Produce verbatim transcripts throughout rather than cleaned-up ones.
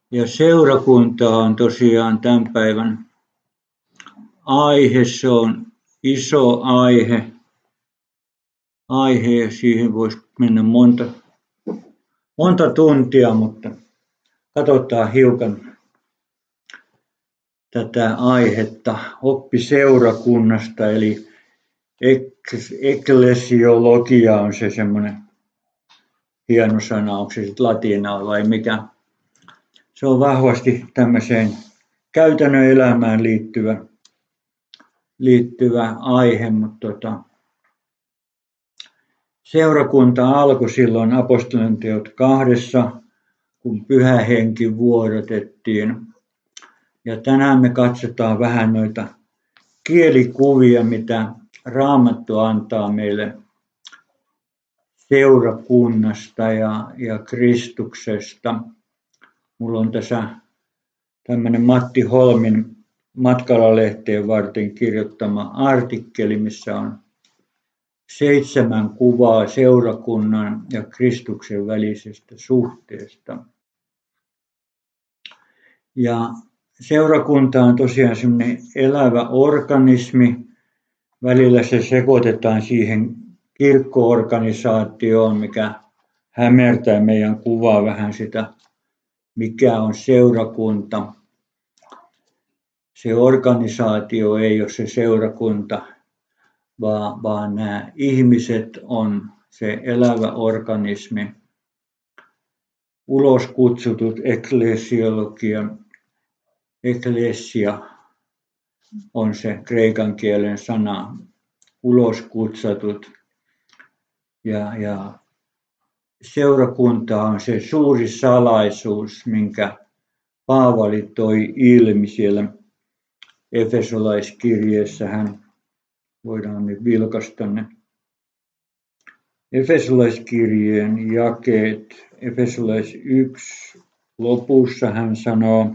Ja seurakunta on tosiaan tämän päivän aihe. Se on iso aihe. Aihe ja siihen voisi mennä monta, monta tuntia, mutta katsotaan hiukan tätä aihetta oppiseurakunnasta, eli eklesiologia on se semmoinen hieno sana, onko se sitten latinaa vai mikä. Se on vahvasti tämmöiseen käytännön elämään liittyvä, liittyvä aihe, mutta tota, seurakunta alkoi silloin apostolien-teot kahdessa, kun Pyhä Henki vuodatettiin. Ja tänään me katsotaan vähän noita kielikuvia, mitä Raamattu antaa meille seurakunnasta ja, ja Kristuksesta. Mulla on tässä tämmöinen Matti Holmin Matkala-lehteen varten kirjoittama artikkeli, missä on seitsemän kuvaa seurakunnan ja Kristuksen välisestä suhteesta. Ja seurakunta on tosiaan semmoinen elävä organismi. Välillä se sekoitetaan siihen kirkko-organisaatioon, mikä hämärtää meidän kuvaa vähän sitä, mikä on seurakunta. Se organisaatio ei ole se seurakunta, vaan, vaan nämä ihmiset on se elävä organismi. Ulos kutsutut eklesiologia, eklesia on se kreikan kielen sana, ulos kutsutut. Ja, ja seurakunta on se suuri salaisuus, minkä Paavali toi ilmi siellä Efesolaiskirjeessähän. Voidaan nyt vilkaista ne. Efesolaiskirjeen jakeet, Efesolais yksi lopussa hän sanoo,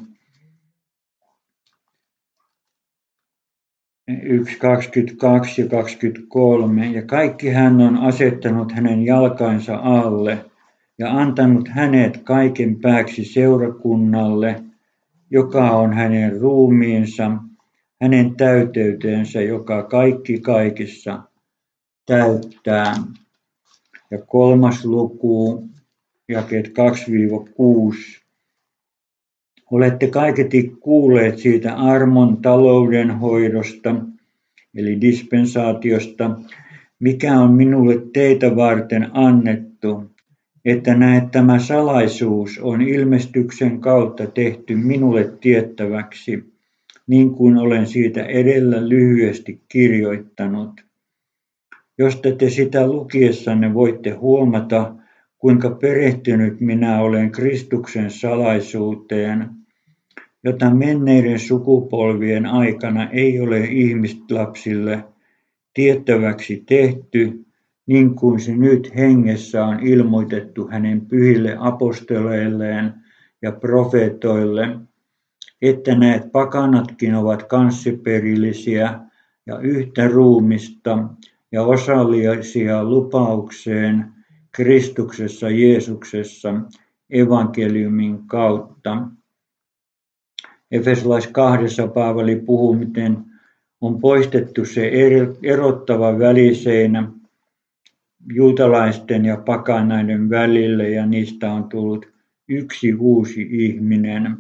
yksi kaksikymmentäkaksi ja kaksikymmentäkolme, ja kaikki hän on asettanut hänen jalkainsa alle ja antanut hänet kaiken pääksi seurakunnalle, joka on hänen ruumiinsa, hänen täyteytensä, joka kaikki kaikissa täyttää. Ja kolmas luku, jakeet kaksi kuusi. Olette kaiketi kuulleet siitä armon taloudenhoidosta, eli dispensaatiosta, mikä on minulle teitä varten annettu, että näet tämä salaisuus on ilmestyksen kautta tehty minulle tiettäväksi, niin kuin olen siitä edellä lyhyesti kirjoittanut. Josta te sitä lukiessanne voitte huomata, kuinka perehtynyt minä olen Kristuksen salaisuuteen, jota menneiden sukupolvien aikana ei ole ihmislapsille tiettäväksi tehty, niin kuin se nyt hengessä on ilmoitettu hänen pyhille apostoleilleen ja profeetoille, että näet pakanatkin ovat kanssiperillisiä ja yhtä ruumista ja osallisia lupaukseen Kristuksessa Jeesuksessa evankeliumin kautta. Efesolais kahdessa Paavali puhuu, miten on poistettu se erottava väliseinä juutalaisten ja pakanaiden välille, ja niistä on tullut yksi uusi ihminen.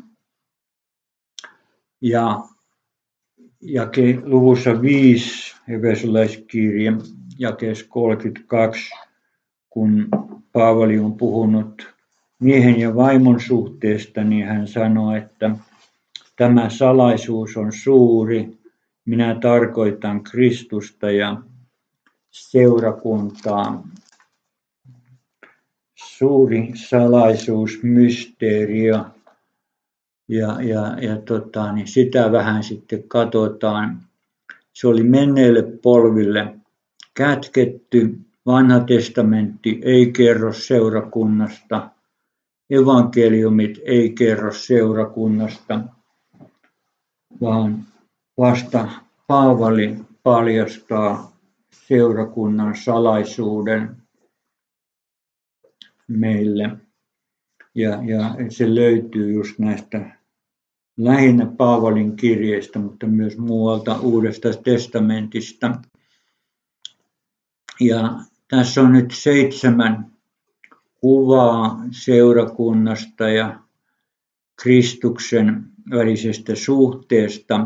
Ja jake, luvussa viisi Efesolaiskirje, jakeessa kolmekymmentäkaksi, kun Paavali on puhunut miehen ja vaimon suhteesta, niin hän sanoi, että tämä salaisuus on suuri. Minä tarkoitan Kristusta ja seurakuntaa. Suuri salaisuus, mysteeria. Ja, ja, ja tota, niin sitä vähän sitten katsotaan. Se oli menneille polville kätketty. Vanha testamentti ei kerro seurakunnasta. Evankeliumit ei kerro seurakunnasta, vaan vasta Paavali paljastaa seurakunnan salaisuuden meille. Ja, ja se löytyy just näistä lähinnä Paavalin kirjeistä, mutta myös muualta Uudesta testamentista. Ja tässä on nyt seitsemän kuvaa seurakunnasta ja Kristuksen välisestä suhteesta.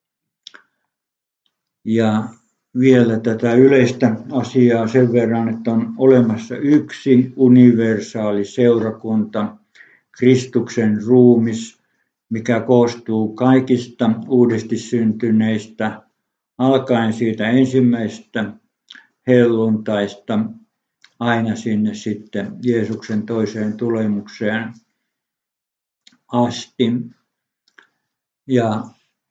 Ja vielä tätä yleistä asiaa sen verran, että on olemassa yksi universaali seurakunta, Kristuksen ruumis, mikä koostuu kaikista uudesti syntyneistä, alkaen siitä ensimmäisestä helluntaista aina sinne sitten Jeesuksen toiseen tulemukseen asti. Ja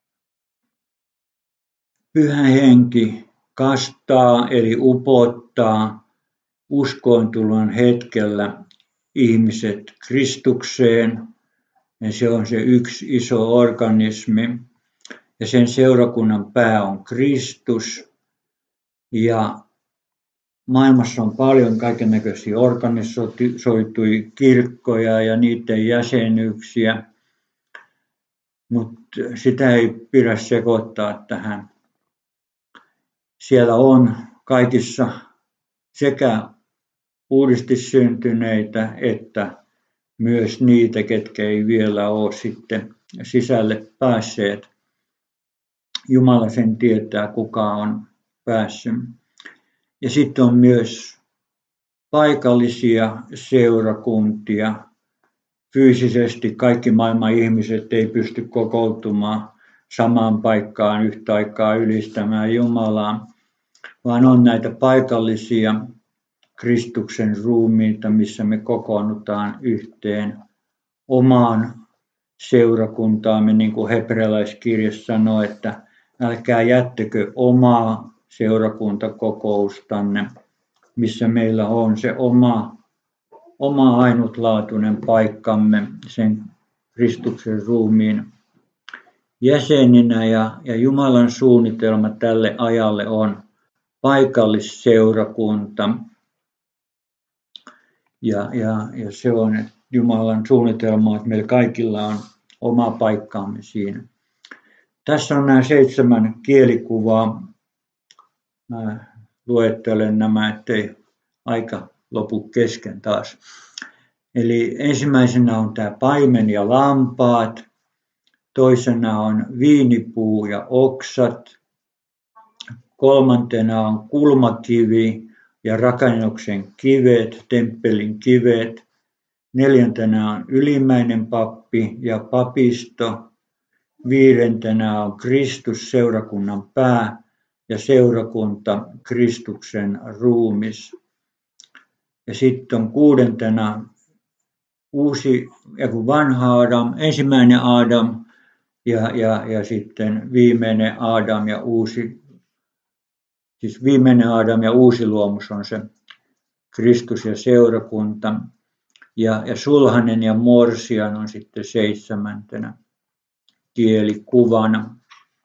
Pyhä Henki kastaa eli upottaa uskointulon hetkellä ihmiset Kristukseen. Ja se on se yksi iso organismi. Ja sen seurakunnan pää on Kristus. Ja maailmassa on paljon kaikennäköisiä organisoituja kirkkoja ja niiden jäsenyyksiä. Mutta sitä ei pidä sekoittaa tähän. Siellä on kaikissa sekä uudesti syntyneitä että myös niitä, ketkä ei vielä ole sitten sisälle päässeet. Jumala sen tietää, kuka on päässyt. Ja sitten on myös paikallisia seurakuntia. Fyysisesti kaikki maailman ihmiset ei pysty kokoontumaan samaan paikkaan yhtä aikaa ylistämään Jumalaa, vaan on näitä paikallisia Kristuksen ruumiita, missä me kokoonnutaan yhteen omaan seurakuntaamme, niin kuin hebrealaiskirja sanoo, että älkää jättäkö omaa seurakuntakokoustanne, missä meillä on se oma, oma ainutlaatuinen paikkamme sen Kristuksen ruumiin jäseninä. Ja, ja Jumalan suunnitelma tälle ajalle on paikallisseurakunta. Ja, ja, ja se on Jumalan suunnitelma, että meillä kaikilla on oma paikkaamme siinä. Tässä on nämä seitsemän kielikuvaa. Mä luettelen nämä, ettei aika lopu kesken taas. Eli ensimmäisenä on tämä paimen ja lampaat. Toisena on viinipuu ja oksat. Kolmantena on kulmakivi ja rakennuksen kivet, temppelin kivet. Neljäntenä on ylimmäinen pappi ja papisto. Viidentenä on Kristus, seurakunnan pää, ja seurakunta, Kristuksen ruumis. Ja sitten on kuudentena uusi ja vanha Adam, ensimmäinen Adam ja, ja, ja sitten viimeinen Adam ja uusi, siis viimeinen Adam ja uusi luomus on se Kristus ja seurakunta. Ja, ja sulhanen ja morsian on sitten seitsemäntenä kielikuvana.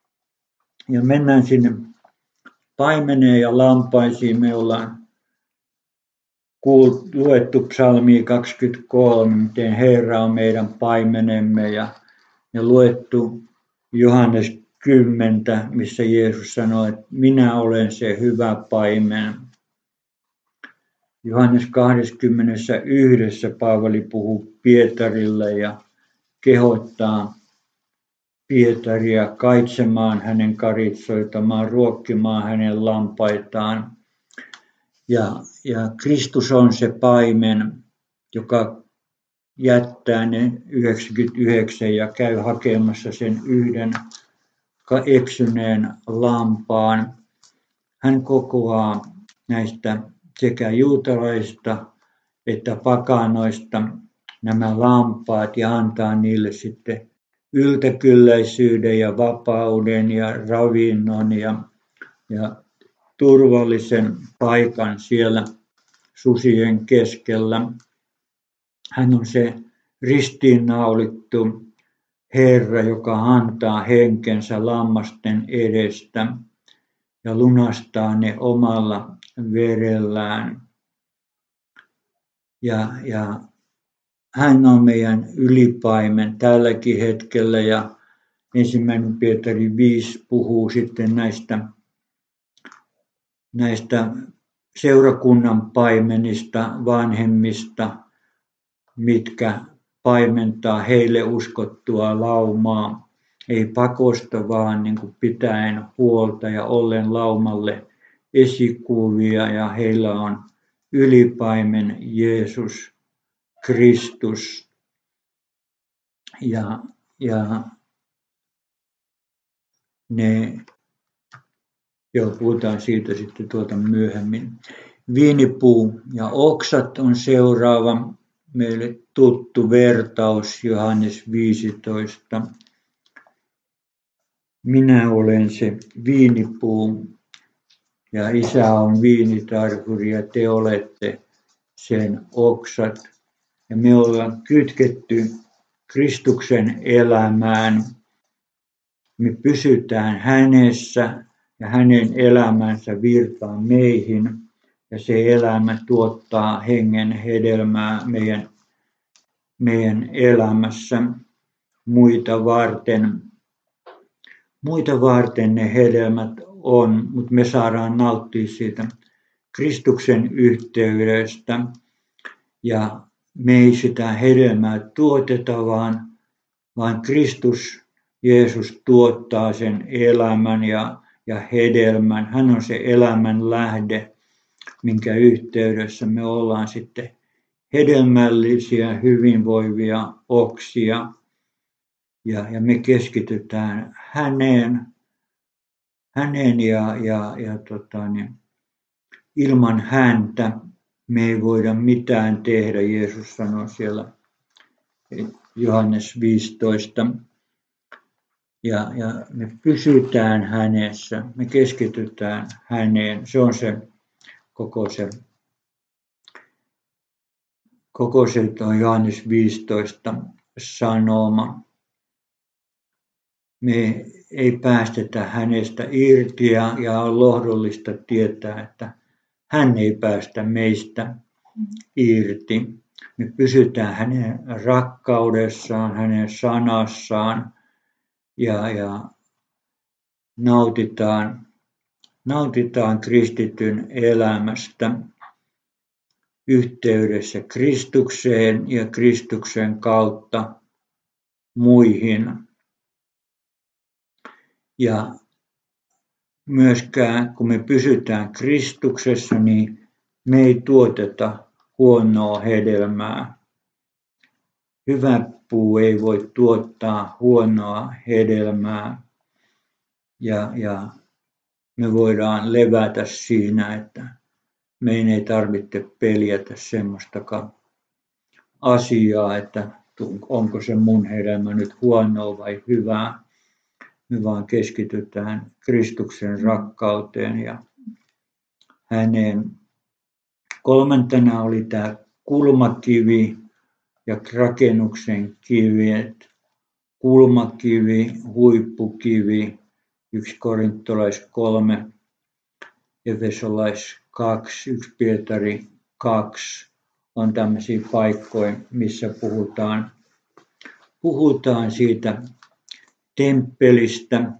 Ja mennään sinne paimeneen ja lampaisiin. Me ollaan kuultu, luettu psalmia kaksikymmentäkolme, miten Herra on meidän paimenemme, ja, ja luettu Johannes kymmenen, missä Jeesus sanoi, että minä olen se hyvä paimen. Johannes kaksikymmentäyksi Paavali puhuu Pietarille ja kehottaa Pietaria kaitsemaan hänen karitsoitamaan, ruokkimaan hänen lampaitaan. Ja, ja Kristus on se paimen, joka jättää ne yhdeksänkymmentäyhdeksän ja käy hakemassa sen yhden eksyneen lampaan. Hän kokoaa näistä sekä juutalaisista että pakanoista nämä lampaat ja antaa niille sitten yltäkylläisyyden ja vapauden ja ravinnon ja, ja turvallisen paikan siellä susien keskellä. Hän on se ristiinnaulittu Herra, joka antaa henkensä lammasten edestä ja lunastaa ne omalla verellään. Ja, ja hän on meidän ylipaimen tälläkin hetkellä ja ensimmäinen Pietari viisi puhuu sitten näistä, näistä seurakunnan paimenista, vanhemmista, mitkä paimentaa heille uskottua laumaa, ei pakosta vaan niin kuin pitäen huolta ja ollen laumalle esikuvia, ja heillä on ylipaimen Jeesus Kristus. Ja, ja ne, joo, puhutaan siitä sitten tuota myöhemmin. Viinipuu ja oksat on seuraava meille tuttu vertaus, Johannes viisitoista. Minä olen se viinipuu ja Isä on viinitarhuri ja te olette sen oksat. Ja me ollaan kytketty Kristuksen elämään. Me pysytään hänessä ja hänen elämänsä virtaa meihin. Ja se elämä tuottaa hengen hedelmää meidän, meidän elämässä muita varten. Muita varten ne hedelmät on, mutta me saadaan nauttia siitä Kristuksen yhteydestä. Ja me ei sitä hedelmää tuoteta, vaan, vaan Kristus, Jeesus tuottaa sen elämän ja, ja hedelmän. Hän on se elämän lähde, minkä yhteydessä me ollaan sitten hedelmällisiä, hyvinvoivia oksia. Ja, ja me keskitytään häneen, häneen ja, ja, ja tota, niin, ilman häntä me ei voida mitään tehdä. Jeesus sanoi siellä Johannes viisitoista. Ja, ja me pysytään hänessä, me keskitytään häneen. Se on se koko se, koko se Johannes viisitoista sanoma. Me ei päästetä hänestä irti ja, ja on lohdullista tietää, että hän ei päästä meistä irti. Me pysytään hänen rakkaudessaan, hänen sanassaan ja, ja nautitaan, nautitaan kristityn elämästä yhteydessä Kristukseen ja Kristuksen kautta muihin. Ja myöskään kun me pysytään Kristuksessa, niin me ei tuoteta huonoa hedelmää. Hyvä puu ei voi tuottaa huonoa hedelmää. Ja, ja me voidaan levätä siinä, että meidän ei tarvitse peljätä semmoistakaan asiaa, että onko se mun hedelmä nyt huonoa vai hyvää. Me vaan keskitytään Kristuksen rakkauteen ja häneen. Kolmantena oli tämä kulmakivi ja rakennuksen kivet. Kulmakivi, huippukivi, yksi Korintolais kolme, Efesolais kaksi, yksi Pietari kaksi on tämmöisiä paikkoja, missä puhutaan, puhutaan siitä temppelistä,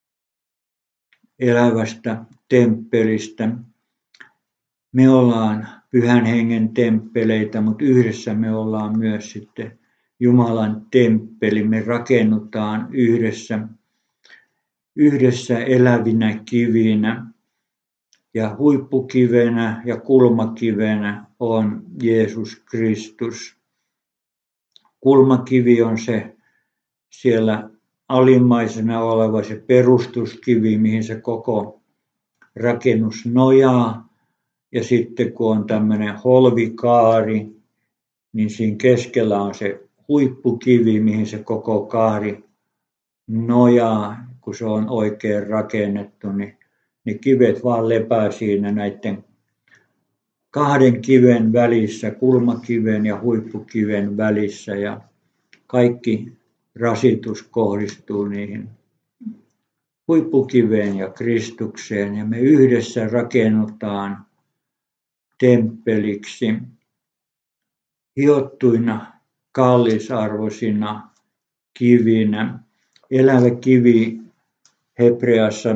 elävästä temppelistä. Me ollaan Pyhän Hengen temppeleitä, mutta yhdessä me ollaan myös sitten Jumalan temppeli. Me rakennutaan yhdessä, yhdessä elävinä kivinä. Ja huippukivenä ja kulmakivenä on Jeesus Kristus. Kulmakivi on se siellä alimmaisena oleva se perustuskivi, mihin se koko rakennus nojaa. Ja sitten kun on tämmöinen holvikaari, niin siinä keskellä on se huippukivi, mihin se koko kaari nojaa. Kun se on oikein rakennettu, niin ne kivet vaan lepää siinä näiden kahden kiven välissä, kulmakiven ja huippukiven välissä. Ja kaikki rasitus kohdistuu niihin huippukiveen ja Kristukseen. Ja me yhdessä rakennutaan temppeliksi hiottuina kallisarvoisina kivinä. Elävä kivi hebreassa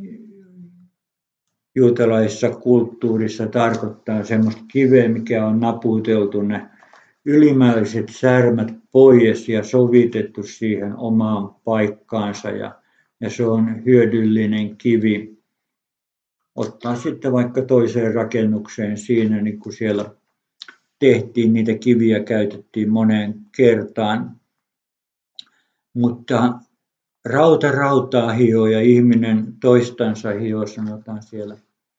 juutalaisessa kulttuurissa tarkoittaa semmoista kiveä, mikä on naputeltu ne ylimääräiset särmät pois ja sovitettu siihen omaan paikkaansa. Ja, ja se on hyödyllinen kivi. Ottaa sitten vaikka toiseen rakennukseen siinä, niin kun siellä tehtiin, niitä kiviä käytettiin moneen kertaan. Mutta rauta rautaa hioo ja ihminen toistansa hioo, sanotaan siellä.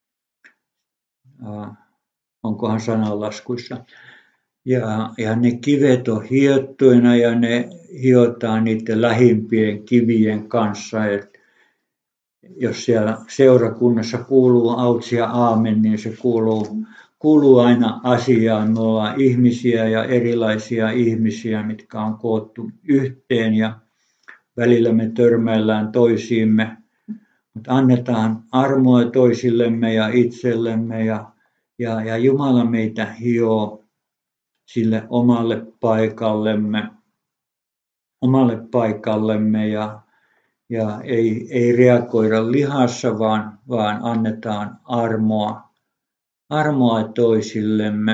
Uh, onkohan sananlaskuissa. Ja, ja ne kivet on hiottuina ja ne hiotaan niiden lähimpien kivien kanssa. Et jos siellä seurakunnassa kuuluu autsi ja aamen, niin se kuuluu, kuuluu aina asiaan. Me ollaan ihmisiä ja erilaisia ihmisiä, mitkä on koottu yhteen ja välillä me törmäillään toisiimme. Mutta annetaan armoa toisillemme ja itsellemme ja, ja, ja Jumala meitä hioo sille omalle paikallemme, omalle paikallemme ja, ja ei, ei reagoida lihassa, vaan, vaan annetaan armoa, armoa toisillemme.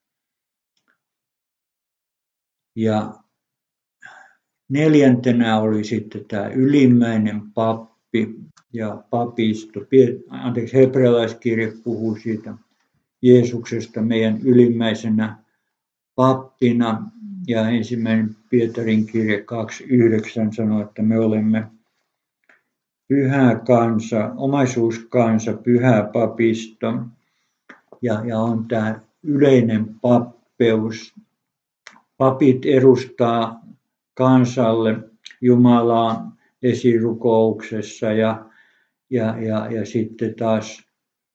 Ja neljäntenä oli sitten tämä ylimmäinen pappi ja papisto. Anteeksi, hebrealaiskirje puhuu siitä Jeesuksesta meidän ylimmäisenä pappina. Ja ensimmäinen Pietarin kirje kaksi yhdeksän sanoo, että me olemme pyhä kansa, omaisuuskansa, pyhä papisto. Ja, ja on tämä yleinen pappeus. Papit edustaa kansalle Jumalaa esirukouksessa ja, ja, ja, ja sitten taas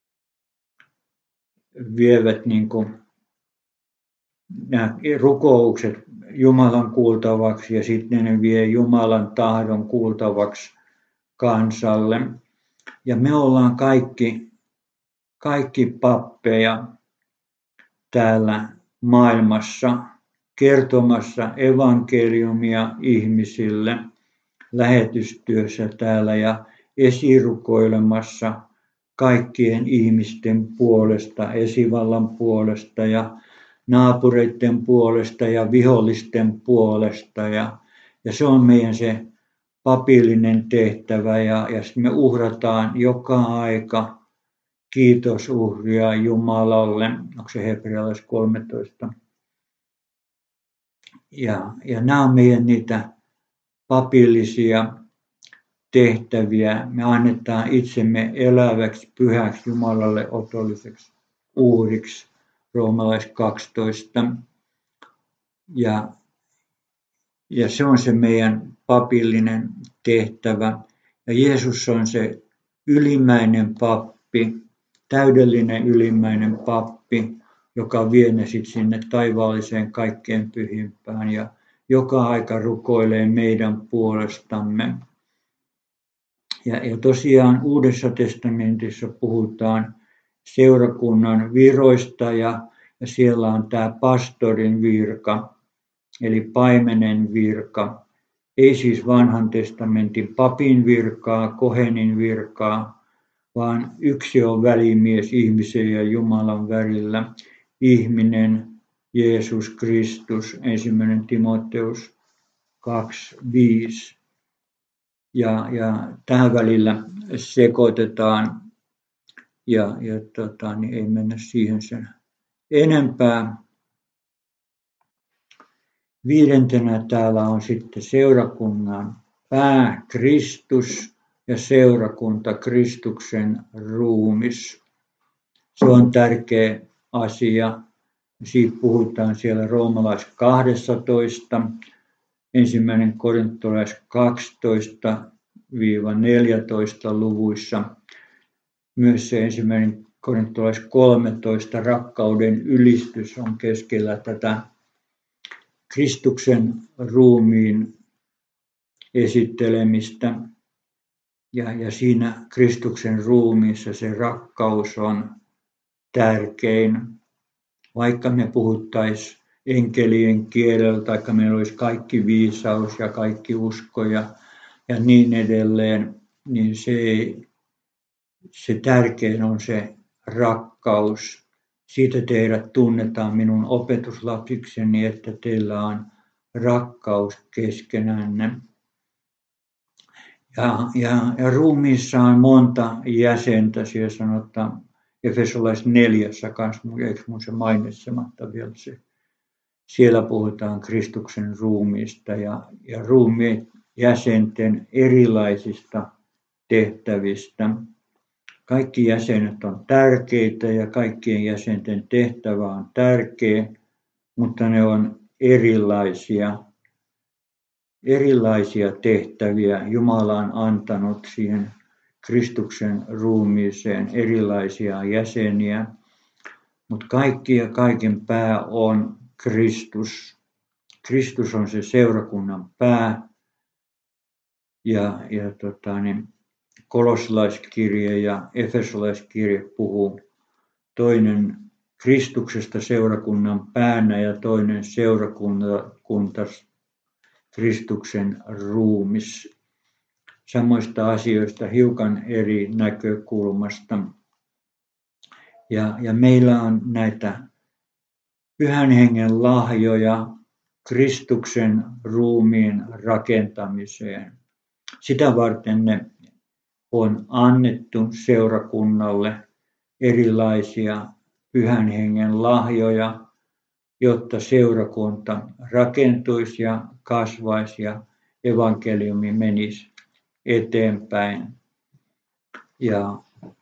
vievät niin kuin nämä rukoukset Jumalan kuultavaksi ja sitten ne vie Jumalan tahdon kuultavaksi kansalle. Ja me ollaan kaikki, kaikki pappeja täällä maailmassa kertomassa evankeliumia ihmisille lähetystyössä täällä ja esirukoilemassa kaikkien ihmisten puolesta, esivallan puolesta ja naapureiden puolesta ja vihollisten puolesta. Ja, ja se on meidän se papillinen tehtävä ja, ja me uhrataan joka aika kiitosuhria Jumalalle. Onko se hebrealais kolmetoista? Ja, ja nämä on meidän niitä papillisia tehtäviä. Me annetaan itsemme eläväksi, pyhäksi Jumalalle otolliseksi uhriksi, roomalais kaksitoista. Ja, ja se on se meidän papillinen tehtävä. Ja Jeesus on se ylimmäinen pappi, täydellinen ylimmäinen pappi, joka vie ne sitten sinne taivaalliseen kaikkein pyhimpään ja joka aika rukoilee meidän puolestamme. Ja, ja tosiaan Uudessa testamentissa puhutaan seurakunnan viroista ja, ja siellä on tämä pastorin virka, eli paimenen virka. Ei siis vanhan testamentin papin virkaa, kohenin virkaa, vaan yksi on välimies ihmisen ja Jumalan välillä. Ihminen, Jeesus Kristus, ensimmäinen Timoteus kaksi viisi. Ja, ja tähän välillä sekoitetaan ja, ja tota, niin ei mennä siihen sen enempää. Viidentenä täällä on sitten seurakunnan pää Kristus ja seurakunta Kristuksen ruumis. Se on tärkeä asia. Siitä puhutaan siellä roomalais kaksitoista, ensimmäinen korintolais kaksitoista neljätoista luvuissa. Myös se ensimmäinen korintolais kolmetoista rakkauden ylistys on keskellä tätä Kristuksen ruumiin esittelemistä. Ja, ja siinä Kristuksen ruumiissa se rakkaus on tärkein. Vaikka me puhuttaisiin enkelien kielellä, tai meillä olisi kaikki viisaus ja kaikki usko ja, ja niin edelleen, niin se, se tärkein on se rakkaus. Siitä teidät tunnetaan minun opetuslapsikseni, että teillä on rakkaus keskenänne. Ja, ja, ja ruumiissa on monta jäsentä, siellä sanotaan Efesolais neljässä kanssa, eikö mun se mainitsematta vielä se. Siellä puhutaan Kristuksen ruumiista ja, ja ruumiin jäsenten erilaisista tehtävistä. Kaikki jäsenet on tärkeitä ja kaikkien jäsenten tehtävä on tärkeä, mutta ne on erilaisia. Erilaisia tehtäviä Jumala on antanut siihen Kristuksen ruumiiseen erilaisia jäseniä, mutta kaikki ja kaiken pää on Kristus. Kristus on se seurakunnan pää ja, ja tota, niin, kolossalaiskirje ja efesolaiskirje puhuu toinen Kristuksesta seurakunnan päänä ja toinen seurakunta Kristuksen ruumis. Samoista asioista hiukan eri näkökulmasta. Ja, ja meillä on näitä Pyhän Hengen lahjoja Kristuksen ruumiin rakentamiseen. Sitä varten ne on annettu seurakunnalle erilaisia Pyhän Hengen lahjoja, jotta seurakunta rakentuisi ja kasvaisi ja evankeliumi menisi eteenpäin. Ja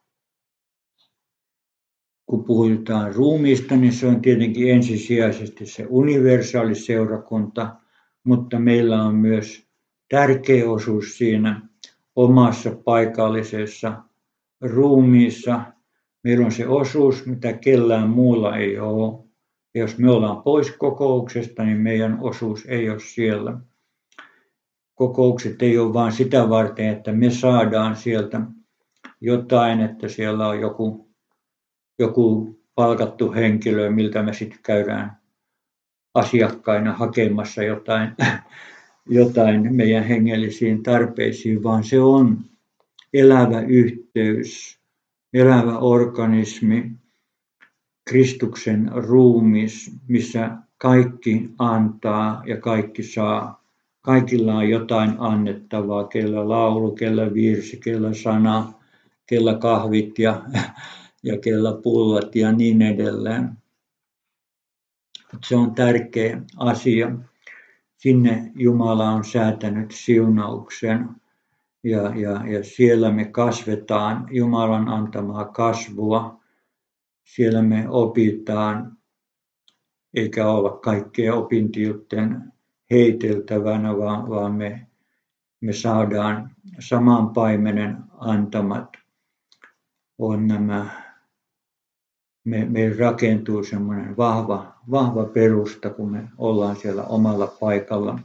kun puhutaan ruumiista, niin se on tietenkin ensisijaisesti se universaali seurakunta, mutta meillä on myös tärkeä osuus siinä omassa paikallisessa ruumiissa. Meillä on se osuus, mitä kellään muulla ei ole. Ja jos me ollaan pois kokouksesta, niin meidän osuus ei ole siellä. Kokoukset ei ole vain sitä varten, että me saadaan sieltä jotain, että siellä on joku, joku palkattu henkilö, miltä me sitten käydään asiakkaina hakemassa jotain, jotain meidän hengellisiin tarpeisiin, vaan se on elävä yhteys, elävä organismi, Kristuksen ruumis, missä kaikki antaa ja kaikki saa. Kaikilla on jotain annettavaa, kellä laulu, kellä virsi, kellä sana, kellä kahvit ja, ja kellä pullat ja niin edelleen. Se on tärkeä asia. Sinne Jumala on säätänyt siunauksen ja, ja, ja siellä me kasvetaan Jumalan antamaa kasvua. Siellä me opitaan, eikä olla kaikkea opintiutten heiteltävänä, vaan, vaan me, me saadaan saman paimenen antamat. On nämä, me, me rakentuu semmoinen vahva, vahva perusta, kun me ollaan siellä omalla paikalla.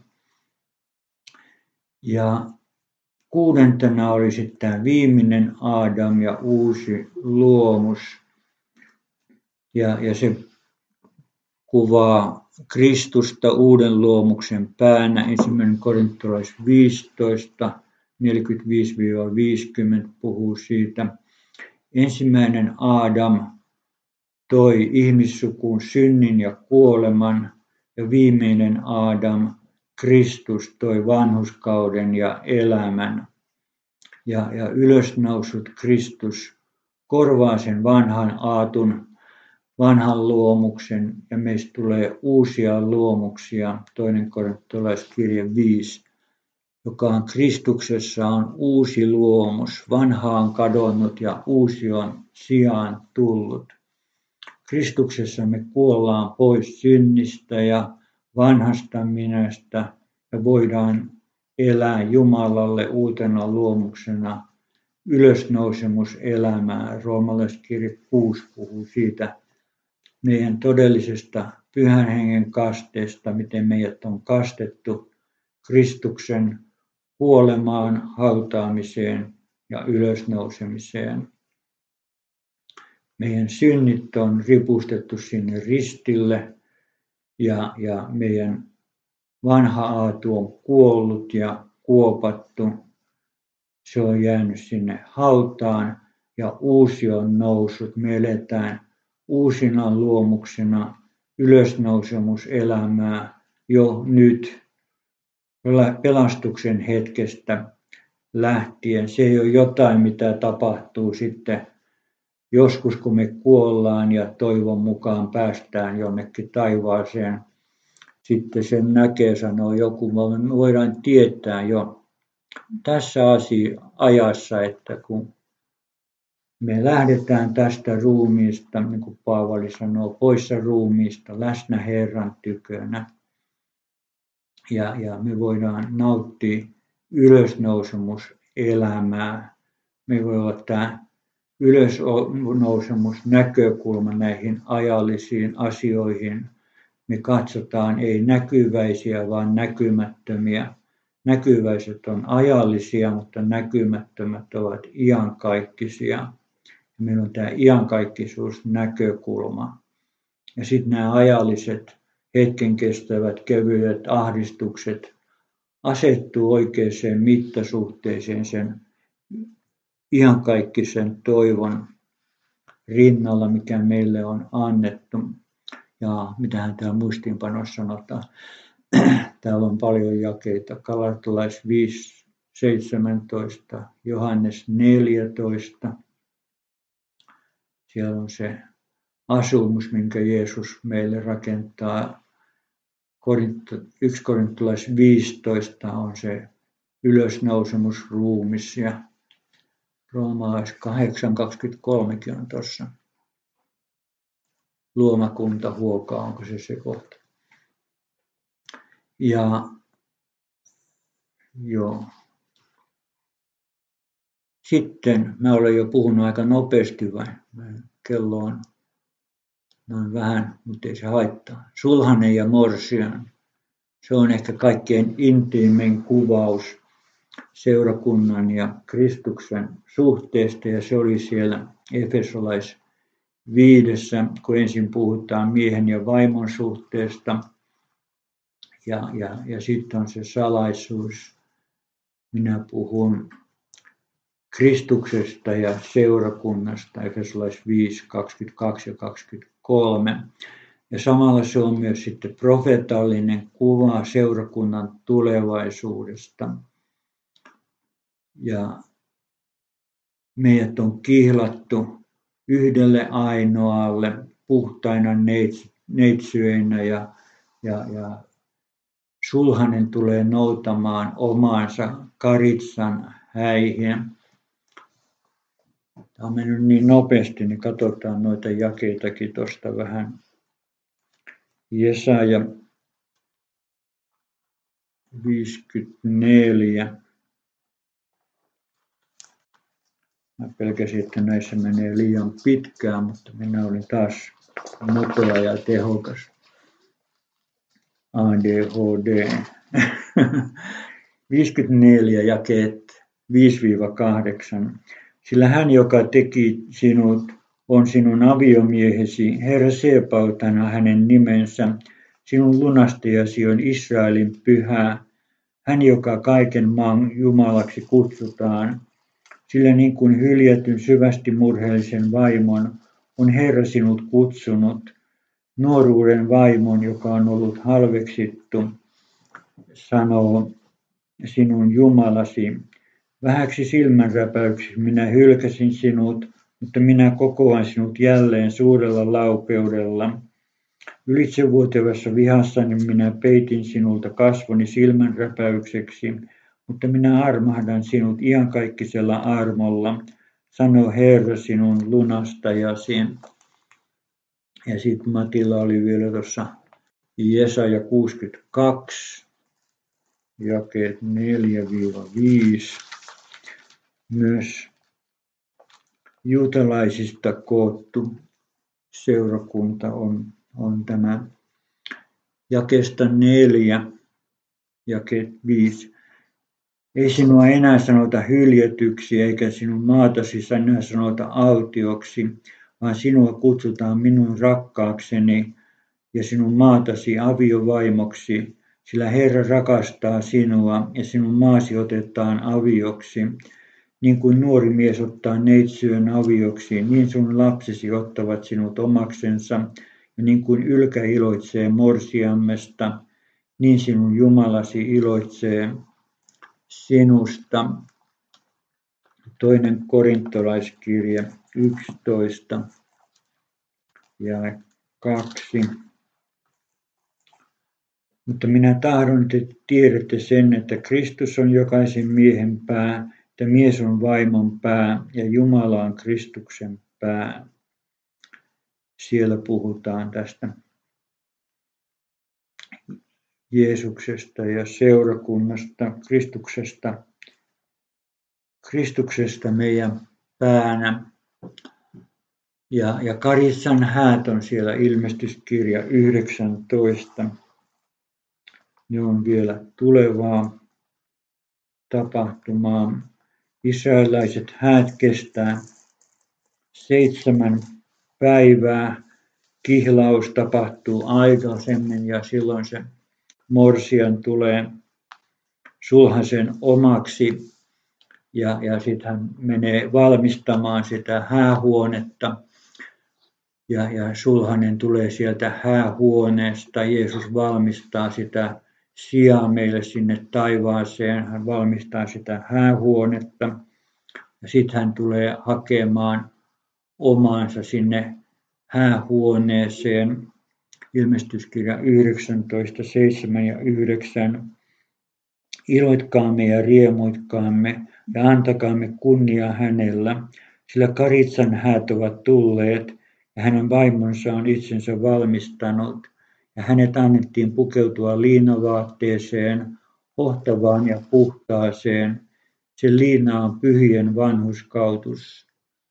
Ja kuudentena oli sitten tämä viimeinen Aadam ja uusi luomus. Ja, ja se kuvaa Kristusta uuden luomuksen päänä. Ensimmäinen korintolais viisitoista, neljäkymmentäviisi viisikymmentä puhuu siitä. Ensimmäinen Aadam toi ihmissukuun synnin ja kuoleman ja viimeinen Aadam, Kristus, toi vanhurskauden ja elämän. Ja, ja ylösnousut Kristus korvaa sen vanhan aatun, vanhan luomuksen ja meistä tulee uusia luomuksia, toinen korintolaiskirje viisi, joka on Kristuksessa on uusi luomus, vanha on kadonnut ja uusi on sijaan tullut. Kristuksessa me kuollaan pois synnistä ja vanhasta minästä ja voidaan elää Jumalalle uutena luomuksena ylösnousemuselämää. Roomalaiskirje kuusi puhuu siitä meidän todellisesta Pyhän Hengen kasteesta, miten meidät on kastettu Kristuksen kuolemaan, hautaamiseen ja ylösnousemiseen. Meidän synnit on ripustettu sinne ristille ja, ja meidän vanha Aatu on kuollut ja kuopattu. Se on jäänyt sinne hautaan ja uusi on noussut. Me eletään uusina luomuksena ylösnousemuselämää jo nyt pelastuksen hetkestä lähtien. Se ei ole jotain, mitä tapahtuu sitten joskus, kun me kuollaan ja toivon mukaan päästään jonnekin taivaaseen. Sitten sen näkee, sanoo joku, me voidaan tietää jo tässä asia, ajassa, että kun me lähdetään tästä ruumiista, niin kuin Paavali sanoo, poissa ruumiista, läsnä Herran tykönä. Ja, ja me voidaan nauttia ylösnousemuselämää. Me voi olla tämä ylösnousemusnäkökulma näihin ajallisiin asioihin. Me katsotaan ei näkyväisiä, vaan näkymättömiä. Näkyväiset on ajallisia, mutta näkymättömät ovat iankaikkisia. Meillä on tämä iankaikkisuusnäkökulma. Ja sitten nämä ajalliset, hetken kestävät, kevyet ahdistukset asettuu oikeaan mittasuhteeseen sen iankaikkisen toivon rinnalla, mikä meille on annettu. Ja mitähän täällä muistiinpanossa sanotaan. Täällä on paljon jakeita. Galatalais viisi seitsemäntoista, Johannes neljätoista. Siellä on se asumus, minkä Jeesus meille rakentaa. yksi Korintolais viisitoista on se ylösnousemusruumis ja Roomalais kahdeksan kaksikymmentäkolme on tuossa. Luomakunta huokaa, onko se se kohta. Ja joo. Sitten mä olen jo puhunut aika nopeasti, vai kello on noin vähän, mutta ei se haittaa. Sulhanen ja Morsian. Se on ehkä kaikkein intiimin kuvaus seurakunnan ja Kristuksen suhteesta, ja se oli siellä Efesolais viidessä, kun ensin puhutaan miehen ja vaimon suhteesta, ja, ja, ja sitten on se salaisuus. Minä puhun Kristuksesta ja seurakunnasta, Efesolais viisi, kaksikymmentäkaksi ja kaksikymmentäkolme. Ja samalla se on myös sitten profeetallinen kuva seurakunnan tulevaisuudesta. Ja meidät on kihlattu yhdelle ainoalle puhtaina neitsyeinä ja, ja, ja sulhanen tulee noutamaan omaansa karitsan häihin. Tämä on mennyt niin nopeasti, niin katsotaan noita jakeitakin tuosta vähän. Jesaja viisikymmentäneljä. Mä pelkäsin, että näissä menee liian pitkään, mutta minä olin taas nopea ja tehokas. A D H D. viisikymmentäneljä jakeet viisi kahdeksan. Sillä hän, joka teki sinut, on sinun aviomiehesi, Herra Sebaotana hänen nimensä, sinun lunastajasi on Israelin pyhä, hän, joka kaiken maan Jumalaksi kutsutaan. Sillä niin kuin hyljätyn syvästi murheellisen vaimon on Herra sinut kutsunut, nuoruuden vaimon, joka on ollut halveksittu, sanoo sinun Jumalasi. Vähäksi silmänräpäyksi minä hylkäsin sinut, mutta minä kokoan sinut jälleen suurella laupeudella. Ylitsevuotevassa vihassani minä peitin sinulta kasvoni silmänräpäykseksi, mutta minä armahdan sinut iankaikkisella armolla, sanoo Herra sinun lunastajasi. Ja sitten Matilla oli vielä tuossa Jesaja kuusikymmentäkaksi, jakeet neljä viisi. Myös juutalaisista koottu seurakunta on, on tämä jakeesta neljä, jakeet viisi. Ei sinua enää sanota hyljätyksi, eikä sinun maatasi enää sanota autioksi, vaan sinua kutsutaan minun rakkaakseni, ja sinun maatasi aviovaimoksi, sillä Herra rakastaa sinua ja sinun maasi otetaan avioksi. Niin kuin nuori mies ottaa neitsyön avioksi, niin sun lapsesi ottavat sinut omaksensa, ja niin kuin ylkä iloitsee morsiammesta, niin sinun Jumalasi iloitsee sinusta. Toinen korintolaiskirje yksitoista ja kaksi. Mutta minä tahdon, että tiedätte sen, että Kristus on jokaisen miehen pää, että mies on vaimon pää ja Jumala on Kristuksen pää. Siellä puhutaan tästä Jeesuksesta ja seurakunnasta, Kristuksesta, Kristuksesta meidän päänä. Ja, ja Karitsan häät on siellä ilmestyskirja yhdeksäntoista. Ne on vielä tulevaa tapahtumaa. Israelaiset häät kestää seitsemän päivää. Kihlaus tapahtuu aikaisemmin ja silloin se morsian tulee sulhasen omaksi ja, ja sitten hän menee valmistamaan sitä häähuonetta ja, ja sulhanen tulee sieltä häähuoneesta. Jeesus valmistaa sitä sijaa meille sinne taivaaseen, hän valmistaa sitä häähuonetta ja sitten hän tulee hakemaan omaansa sinne häähuoneeseen. Ilmestyskirja yhdeksäntoista, seitsemän ja yhdeksän. Iloitkaamme ja riemuitkaamme ja antakaamme kunnia hänellä, sillä Karitsan häät ovat tulleet ja hänen vaimonsa on itsensä valmistanut ja hänet annettiin pukeutua liinavaatteeseen, hohtavaan ja puhtaaseen. Se liina on pyhien vanhurskautus.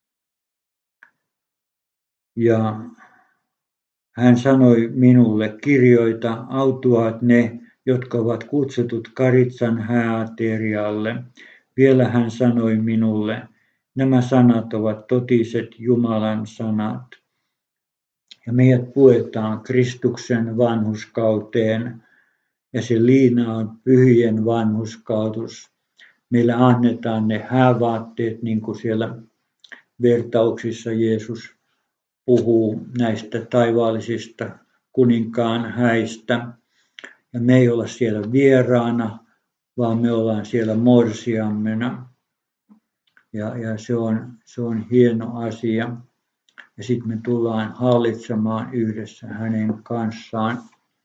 Ja hän sanoi minulle, kirjoita, autuaat ne, jotka ovat kutsutut Karitsan hääaterialle. Vielä hän sanoi minulle, nämä sanat ovat totiset Jumalan sanat. Ja meidät puetaan Kristuksen vanhurskauteen ja se liina on pyhien vanhurskautus. Meille annetaan ne häävaatteet, niin kuin siellä vertauksissa Jeesus puhuu näistä taivaallisista kuninkaan häistä. Ja me ei olla siellä vieraana, vaan me ollaan siellä morsiammena. Ja, ja se, on, se on hieno asia. Ja sitten me tullaan hallitsemaan yhdessä hänen kanssaan.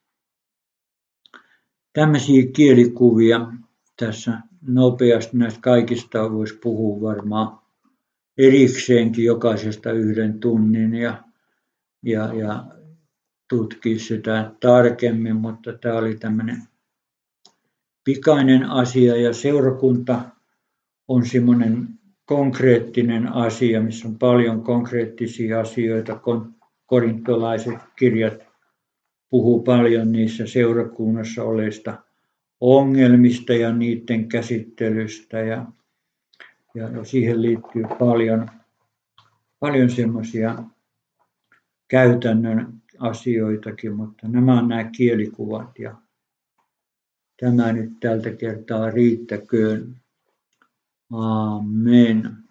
Tämmöisiä kielikuvia tässä nopeasti näistä kaikista voisi puhua varmaan erikseenkin jokaisesta yhden tunnin ja, ja, ja tutkia sitä tarkemmin, mutta tämä oli tämmöinen pikainen asia ja seurakunta on semmoinen konkreettinen asia, missä on paljon konkreettisia asioita. Korintolaiset kirjat puhuu paljon niissä seurakunnassa oleista ongelmista ja niiden käsittelystä ja, ja siihen liittyy paljon, paljon semmoisia käytännön asioitakin, mutta nämä on nämä kielikuvat ja tämä nyt tältä kertaa riittäköön. Amen.